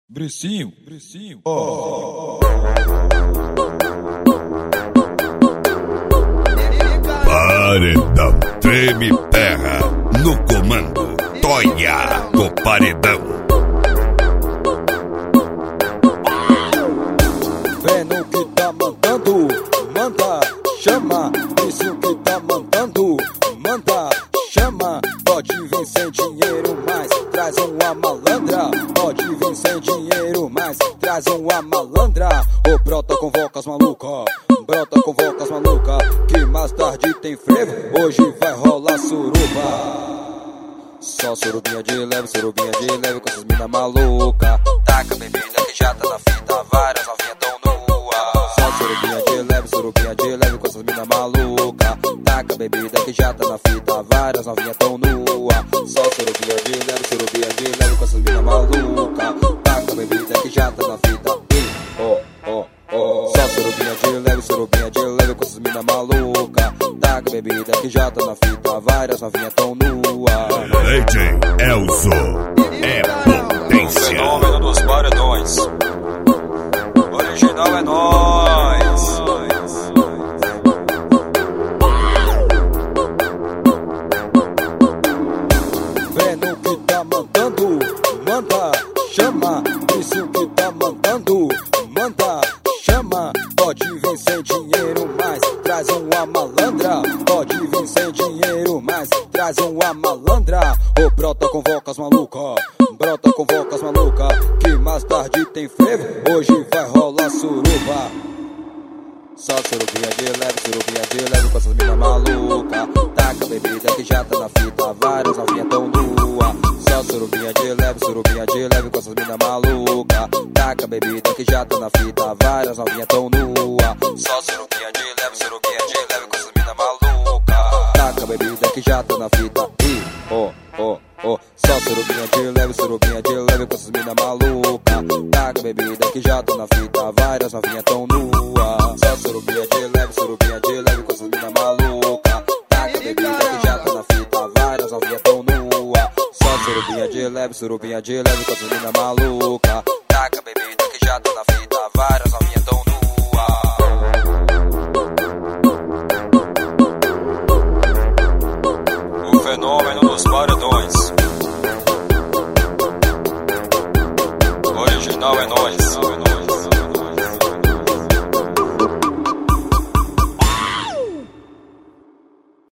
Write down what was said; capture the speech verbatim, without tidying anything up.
Bricinho, Bricinho, ó. Paredão, treme terra, no comando, Toia do paredão. Vendo que tá mandando, manda, chama. Isso que tá mandando, manda, chama. Pode vir sem dinheiro, mas traz uma malandra. Pode vir sem dinheiro, mas traz uma malandra. O brota convoca as maluca, brota convoca as maluca. Que mais tarde tem frevo, hoje vai rolar suruba. Só surubinha de leve, surubinha de leve com essas mina maluca. Taca bebida que já tá na fita, várias novinhas tão nua. Só surubinha de leve, surubinha de leve com essas mina maluca. Taca bebida que já tá na fita, várias novinhas tão nua. Só surubinha de leve, surubinha de leve com essas mina maluca. Taca bebida que já tá na fita. Oh, oh, oh. Só surubinha de leve, surubinha de leve com essas mina maluca. Taca bebida que já tá na fita, várias novinhas tão nua. D J Elzo é potência. Fenômeno dos paredões. Original é nóis. Vendo que tá mandando, manda, chama. Isso que tá mandando, manda, chama. Pode vir sem dinheiro, mas traz uma malandra. Pode vir sem dinheiro, mas traz uma malandra. O brota convoca as maluca, brota convoca as maluca. Que mais tarde tem frevo, hoje vai rolar suruba. Só surubinha de leve, surubinha de leve com essas mina maluca. Taca bebida que já tá na fita, várias novinhas tão nua. Só surubinha de leve, surubinha de leve com essas mina maluca. Taca bebida que já tá na fita, várias novinhas tão nua. Só surubinha de leve, surubinha de leve com essas mina maluca. Taca bebida que já tá na fita. E oh, oh, oh. Só surubinha de leve, surubinha de leve com essas mina maluca. Taca bebida que já tá na fita, várias novinhas tão nua. Só surubinha de leve, surubinha de leve com essas mina maluca. Taca bebida que já tá na fita, várias novinhas tão nua. Só surubinha de leve, surubinha de leve com essas mina maluca. Taca bebida que já tá na fita, várias novinhas tão nua. O fenômeno dos paredões. Original é nóis.